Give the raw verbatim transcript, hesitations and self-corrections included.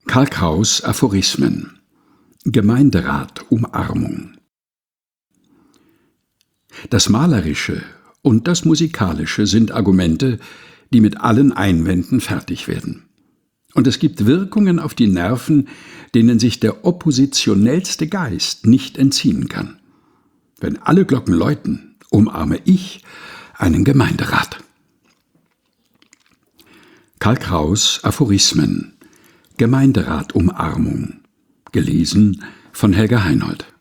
Karl Kraus Aphorismen. Gemeinderat Umarmung. Das Malerische und das Musikalische sind Argumente, die mit allen Einwänden fertig werden. Und es gibt Wirkungen auf die Nerven, denen sich der oppositionellste Geist nicht entziehen kann. Wenn alle Glocken läuten, umarme ich einen Gemeinderat. Karl Kraus Aphorismen. Gemeinderat Umarmung. Gelesen von Helga Heinold.